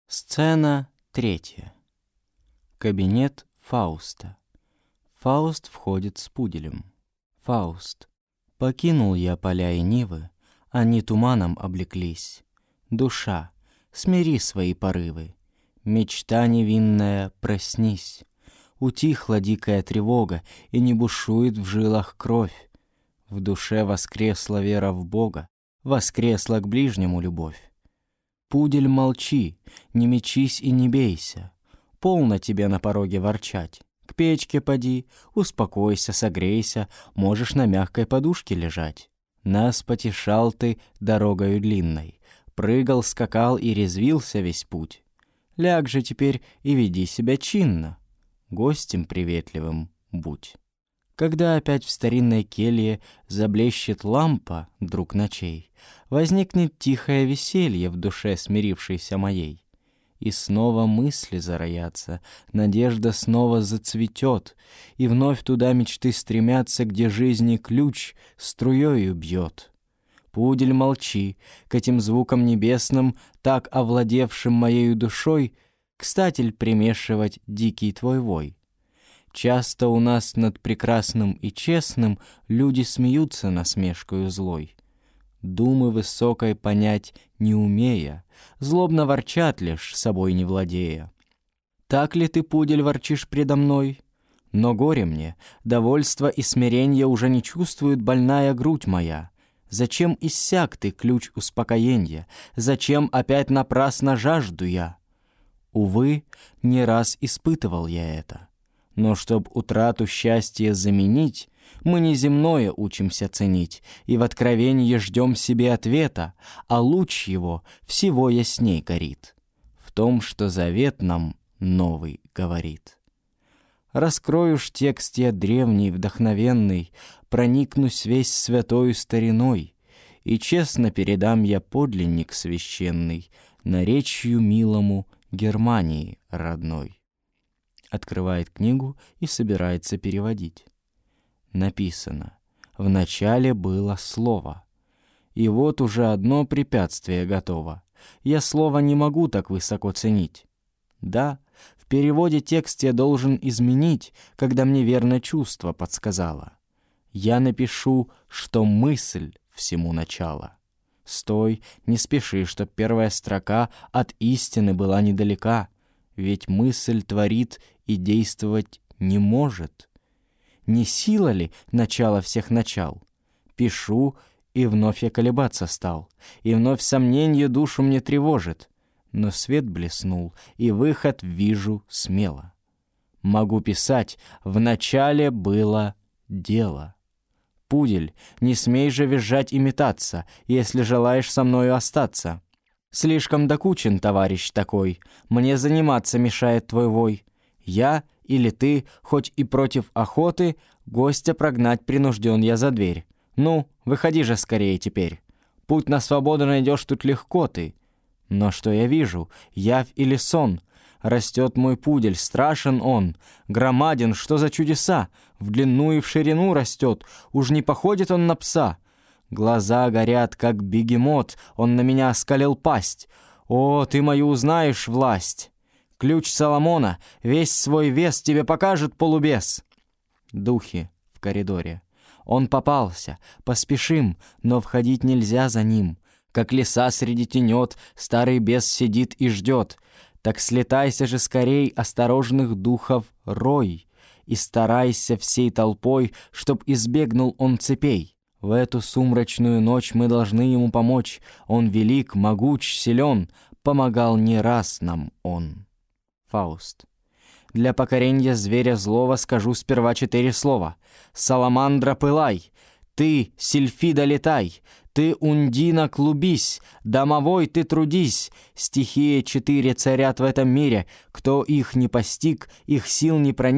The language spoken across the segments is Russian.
Сцена третья. Кабинет Фауста. Фауст входит с пуделем. Фауст. Покинул я поля и нивы, они туманом облеклись. Душа, смири свои порывы, мечта невинная, проснись. Утихла дикая тревога, и не бушует в жилах кровь. В душе воскресла вера в Бога, воскресла к ближнему любовь. Пудель, молчи, не мечись и не бейся, полно тебе на пороге ворчать. К печке поди, успокойся, согрейся, можешь на мягкой подушке лежать. Нас потешал ты дорогою длинной, прыгал, скакал и резвился весь путь. Ляг же теперь и веди себя чинно, гостем приветливым будь. Когда опять в старинной келье заблещет лампа, друг ночей, возникнет тихое веселье в душе смирившейся моей. И снова мысли зароятся, надежда снова зацветет, и вновь туда мечты стремятся, где жизни ключ струёю бьет. Пудель, молчи, к этим звукам небесным, так овладевшим моею душой, кстати примешивать дикий твой вой. Часто у нас над прекрасным и честным люди смеются насмешкою злой. Думы высокой понять не умея, злобно ворчат лишь, собой не владея. Так ли ты, пудель, ворчишь предо мной? Но горе мне, довольства и смиренья уже не чувствует больная грудь моя. Зачем иссяк ты, ключ успокоенья? Зачем опять напрасно жажду я? Увы, не раз испытывал я это. Но чтоб утрату счастья заменить, мы неземное учимся ценить, и в откровении ждем себе ответа, а луч его всего ясней горит в том, что завет нам новый говорит. Раскрою ж текст я древний, вдохновенный, проникнусь весь святою стариной, и честно передам я подлинник священный наречию милому Германии родной. Открывает книгу и собирается переводить. Написано: в начале было слово. И вот уже одно препятствие готово. Я слово не могу так высоко ценить. Да, в переводе текст я должен изменить, когда мне верно чувство подсказало. Я напишу, что мысль всему начало. Стой, не спеши, чтоб первая строка от истины была недалека. Ведь мысль творит и действовать не может. Не сила ли начало всех начал? Пишу, и вновь я колебаться стал, и вновь сомненье душу мне тревожит. Но свет блеснул, и выход вижу смело. Могу писать: в начале было дело. Пудель, не смей же визжать и метаться, если желаешь со мною остаться. Слишком докучен товарищ такой, мне заниматься мешает твой вой. Я или ты, хоть и против охоты, гостя прогнать принужден я за дверь. Ну, выходи же скорее теперь. Путь на свободу найдешь тут легко ты. Но что я вижу, явь или сон? Растет мой пудель, страшен он, громаден, что за чудеса? В длину и в ширину растет, уж не походит он на пса. Глаза горят, как бегемот, он на меня оскалил пасть. О, ты мою узнаешь власть! Ключ Соломона весь свой вес тебе покажет полубес. Духи в коридоре. Он попался, поспешим, но входить нельзя за ним. Как лиса среди тенет, старый бес сидит и ждет. Так слетайся же скорей, осторожных духов рой, и старайся всей толпой, чтоб избегнул он цепей. В эту сумрачную ночь мы должны ему помочь. Он велик, могуч, силен, помогал не раз нам он. Фауст. Для покоренья зверя злого скажу сперва 4 слова. Саламандра, пылай! Ты, Сильфида, летай! Ты, Ундина, клубись! Домовой, ты трудись! Стихии 4 царят в этом мире. Кто их не постиг, их сил не проник,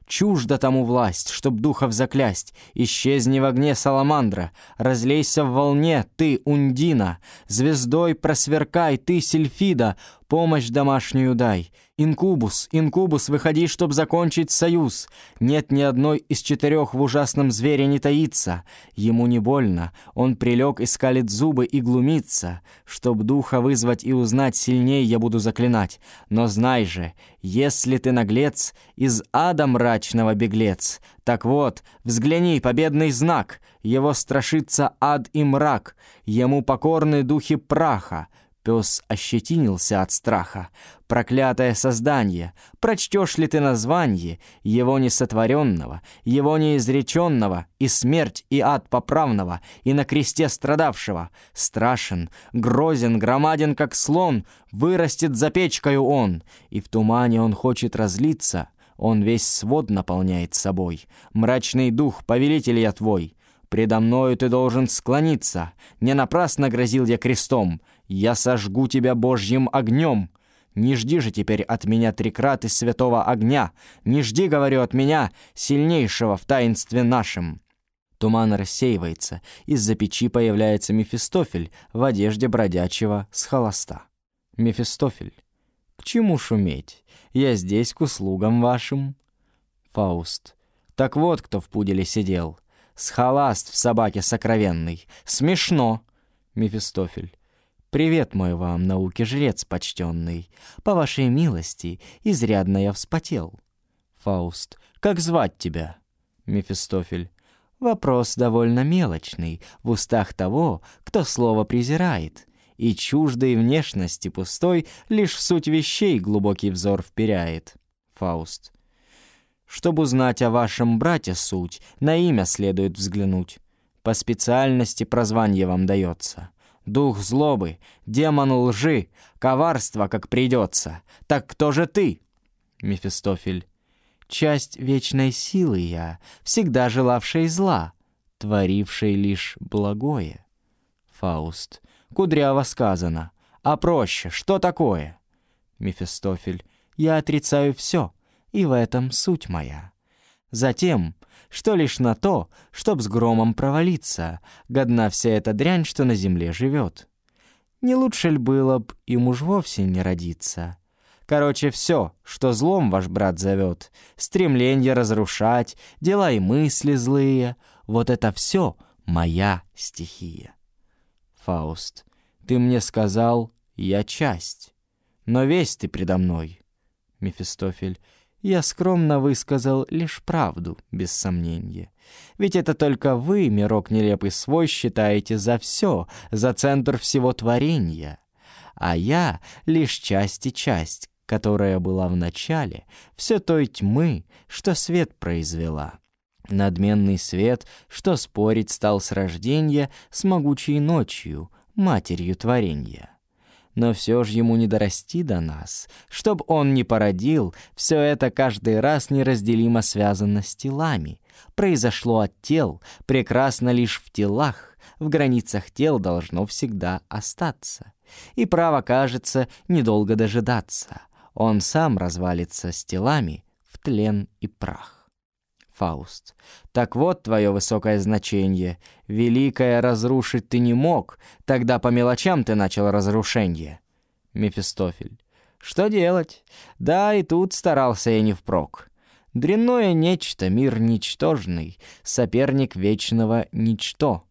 чужда тому власть, чтоб духов заклясть. Исчезни в огне, саламандра, разлейся в волне, ты, Ундина, звездой просверкай, ты, Сильфида, помощь домашнюю дай. Инкубус, инкубус, выходи, чтоб закончить союз. Нет ни одной из 4 в ужасном звере не таится. Ему не больно, он прилег и скалит зубы и глумится. Чтоб духа вызвать и узнать, сильней я буду заклинать. Но знай же, если ты наглец, из ада мрачного беглец, так вот, взгляни, победный знак. Его страшится ад и мрак, ему покорны духи праха. Пес ощетинился от страха. Проклятое создание, прочтешь ли ты название его несотворенного, его неизреченного, и смерть, и ад поправного, и на кресте страдавшего? Страшен, грозен, громаден, как слон, вырастет за печкою он, и в тумане он хочет разлиться, он весь свод наполняет собой. Мрачный дух, повелитель я твой, предо мною ты должен склониться, не напрасно грозил я крестом, я сожгу тебя Божьим огнем. Не жди же теперь от меня 3 краты святого огня, не жди, говорю, от меня, сильнейшего в таинстве нашем». Туман рассеивается, из-за печи появляется Мефистофель в одежде бродячего с холоста. Мефистофель: «К чему шуметь? Я здесь к услугам вашим». Фауст: «Так вот кто в пуделе сидел. Схоласт в собаке сокровенный. Смешно». Мефистофель: «Привет мой вам, науки жрец почтенный. По вашей милости изрядно я вспотел». Фауст: «Как звать тебя?» Мефистофель: «Вопрос довольно мелочный в устах того, кто слово презирает, и чуждой внешности пустой лишь в суть вещей глубокий взор вперяет». Фауст: «Чтоб узнать о вашем брате суть, на имя следует взглянуть. По специальности прозванье вам дается. Дух злобы, демон лжи, коварство, как придется. Так кто же ты?» Мефистофель: «Часть вечной силы я, всегда желавшей зла, творившей лишь благое». Фауст: «Кудряво сказано. А проще, что такое?» Мефистофель: «Я отрицаю все, и в этом суть моя. Затем, что лишь на то, чтоб с громом провалиться, годна вся эта дрянь, что на земле живет. Не лучше ль было б им уж вовсе не родиться? Короче, все, что злом ваш брат зовет, стремление разрушать, дела и мысли злые, вот это все моя стихия». Фауст: «Ты мне сказал, я часть, но весь ты предо мной». Мефистофель: «Я скромно высказал лишь правду, без сомнения. Ведь это только вы, мирок нелепый свой, считаете за все, за центр всего творения. А я лишь часть и часть, которая была в начале, все той тьмы, что свет произвела. Надменный свет, что спорить стал с рождения с могучей ночью, матерью творения. Но все ж ему не дорасти до нас, чтоб он не породил, все это каждый раз неразделимо связано с телами. Произошло от тел, прекрасно лишь в телах, в границах тел должно всегда остаться. И право, кажется, недолго дожидаться. Он сам развалится с телами в тлен и прах». Фауст: «Так вот твое высокое значение. Великое разрушить ты не мог, тогда по мелочам ты начал разрушение». Мефистофель: «Что делать? Да, и тут старался я не впрок. Дрянное нечто, мир ничтожный, соперник вечного ничто.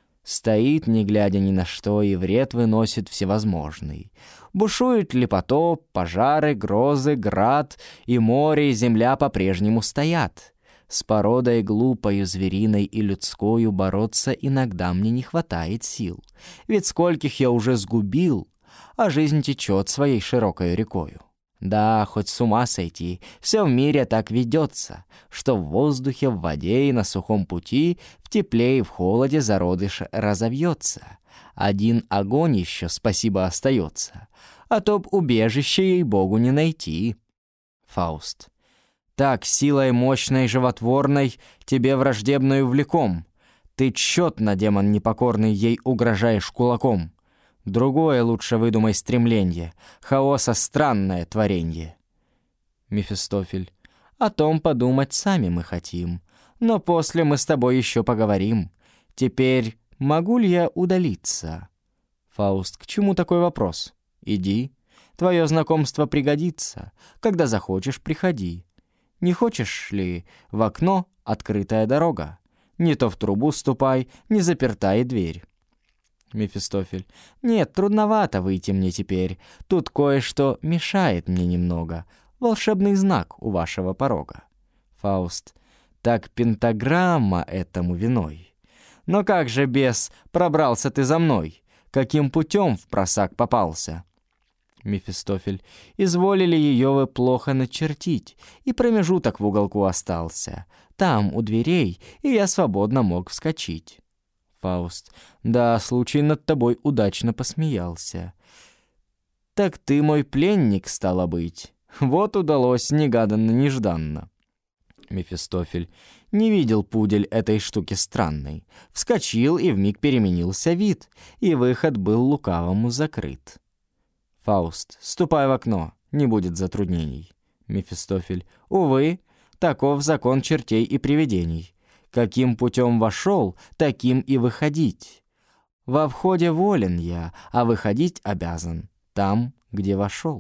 Стоит, не глядя ни на что, и вред выносит всевозможный. Бушует ли потоп, пожары, грозы, град, и море, и земля по-прежнему стоят. С породой глупою, звериной и людскою бороться иногда мне не хватает сил. Ведь скольких я уже сгубил, а жизнь течет своей широкой рекою. Да, хоть с ума сойти, все в мире так ведется, что в воздухе, в воде и на сухом пути, в тепле и в холоде зародыш разовьется. Один огонь еще, спасибо, остается, а то б убежище ей-богу не найти». Фауст: «Так, силой мощной, животворной, тебе враждебною влеком. Ты тщетно, демон непокорный, ей угрожаешь кулаком. Другое лучше выдумай стремленье, хаоса странное творенье». Мефистофель: О том подумать сами мы хотим. Но после мы с тобой еще поговорим. Теперь могу ли я удалиться?» Фауст: «К чему такой вопрос? Иди. Твое знакомство пригодится. Когда захочешь, приходи. Не хочешь ли в окно открытая дорога? Не то в трубу ступай, не заперта и дверь». Мефистофель: «Нет, трудновато выйти мне теперь. Тут кое-что мешает мне немного. Волшебный знак у вашего порога». Фауст: «Так пентаграмма этому виной. Но как же, бес, пробрался ты за мной? Каким путем в просак попался?» Мефистофель: «Изволили ее вы плохо начертить, и промежуток в уголку остался. Там, у дверей, и я свободно мог вскочить». Фауст: «Да, случай над тобой удачно посмеялся. Так ты мой пленник, стало быть. Вот удалось негаданно-нежданно». Мефистофель: «Не видел пудель этой штуки странной. Вскочил, и вмиг переменился вид, и выход был лукавому закрыт». Фауст: «Ступай в окно, не будет затруднений». Мефистофель: «Увы, таков закон чертей и привидений. Каким путем вошел, таким и выходить. Во входе волен я, а выходить обязан там, где вошел».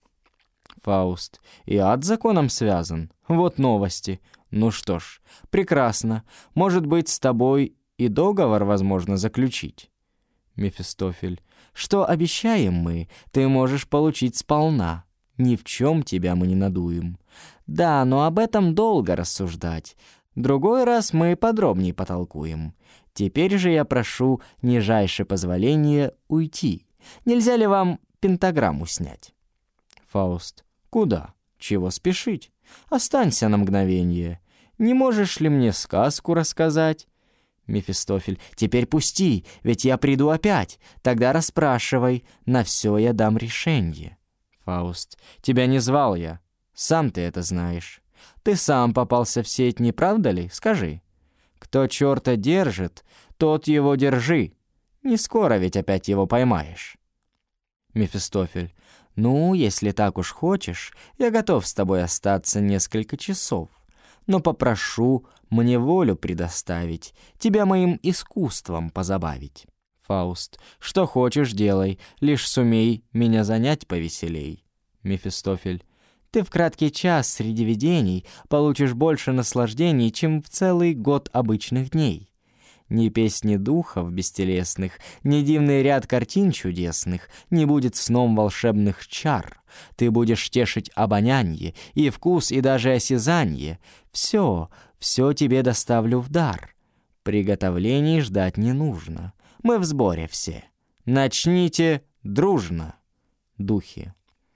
Фауст: «И ад законом связан. Вот новости. Ну что ж, прекрасно. Может быть, с тобой и договор возможно заключить». Мефистофель: «Что обещаем мы, ты можешь получить сполна. Ни в чем тебя мы не надуем. Да, но об этом долго рассуждать. Другой раз мы подробнее потолкуем. Теперь же я прошу нижайше позволения уйти. Нельзя ли вам пентаграмму снять?» Фауст: «Куда? Чего спешить? Останься на мгновенье. Не можешь ли мне сказку рассказать?» Мефистофель: «Теперь пусти, ведь я приду опять. Тогда расспрашивай, на все я дам решенье». Фауст: «Тебя не звал я. Сам ты это знаешь. Ты сам попался в сеть, не правда ли? Скажи. Кто черта держит, тот его держи. Не скоро ведь опять его поймаешь». Мефистофель: «Ну, если так уж хочешь, я готов с тобой остаться несколько часов. Но попрошу мне волю предоставить, тебя моим искусством позабавить». Фауст: «Что хочешь, делай, лишь сумей меня занять повеселей». Мефистофель: «Ты в краткий час среди видений получишь больше наслаждений, чем в целый год обычных дней. Ни песни духов бестелесных, ни дивный ряд картин чудесных не будет сном волшебных чар. Ты будешь тешить обонянье, и вкус, и даже осязанье. Все тебе доставлю в дар. Приготовлений ждать не нужно. Мы в сборе все. Начните дружно». Духи: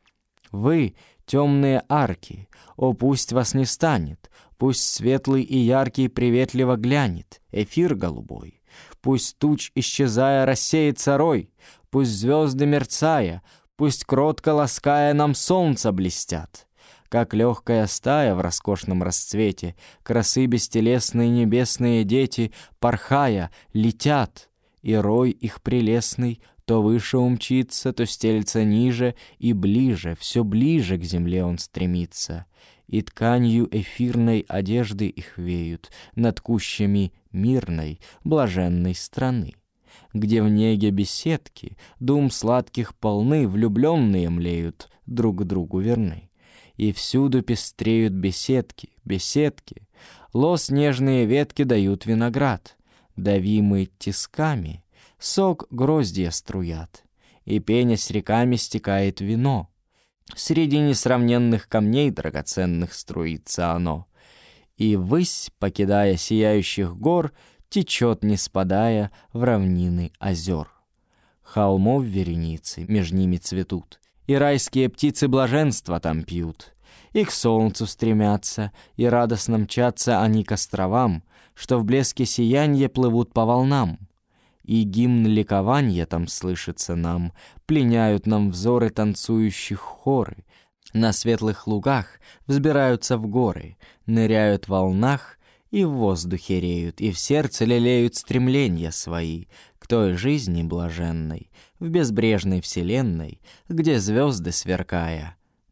«Вы, темные арки, о, пусть вас не станет, пусть светлый и яркий приветливо глянет эфир голубой, пусть туч, исчезая, рассеется рой, пусть звезды, мерцая, пусть кротко лаская нам солнца блестят. Как легкая стая в роскошном расцвете, красы бестелесные небесные дети, порхая, летят, и рой их прелестный то выше умчится, то стелется ниже, и ближе, все ближе к земле он стремится. И тканью эфирной одежды их веют над кущами мирной, блаженной страны, где в неге беседки, дум сладких полны, влюбленные млеют, друг другу верны. И всюду пестреют беседки, беседки, лос нежные ветки дают виноград, давимый тисками, сок гроздья струят, и пенясь реками стекает вино. Среди несравненных камней драгоценных струится оно, и ввысь, покидая сияющих гор, течет, не спадая, в равнины озер. Холмов вереницы меж ними цветут, и райские птицы блаженства там пьют, и к солнцу стремятся, и радостно мчатся они к островам, что в блеске сиянья плывут по волнам. И гимн ликования там слышится нам, пленяют нам взоры танцующих хоры. На светлых лугах взбираются в горы, ныряют в волнах и в воздухе реют, и в сердце лелеют стремления свои к той жизни блаженной, в безбрежной вселенной, где звезды, сверкая,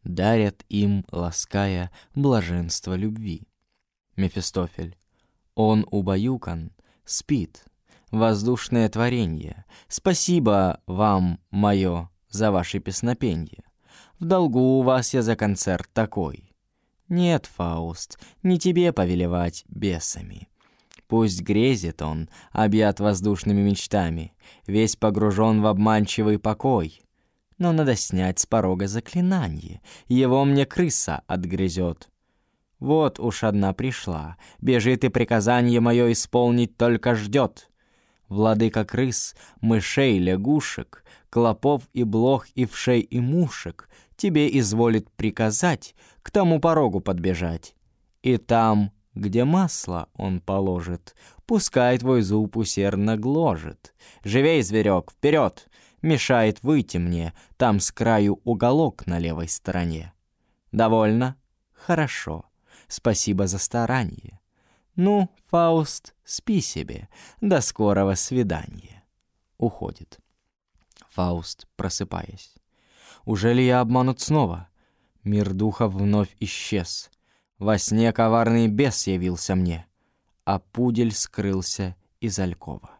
дарят им, лаская, блаженство любви. Мефистофель. Он убаюкан, спит, воздушное творенье. Спасибо вам, мое, за ваши песнопенье. В долгу у вас я за концерт такой. Нет, Фауст, не тебе повелевать бесами. Пусть грезит он, объят воздушными мечтами, весь погружен в обманчивый покой. Но надо снять с порога заклинание, его мне крыса отгрызет. Вот уж одна пришла, бежит и приказание мое исполнить только ждет. Владыка крыс, мышей, лягушек, клопов и блох и вшей и мушек тебе изволит приказать к тому порогу подбежать. И там, где масло он положит, пускай твой зуб усердно гложет. Живей, зверек, вперед! Мешает выйти мне, там с краю уголок на левой стороне. Довольно? Хорошо. Спасибо за старание. Ну, Фауст, спи себе. До скорого свидания. Уходит. Фауст, просыпаясь. Уже ли я обманут снова? Мир духов вновь исчез. Во сне коварный бес явился мне, а пудель скрылся из алькова.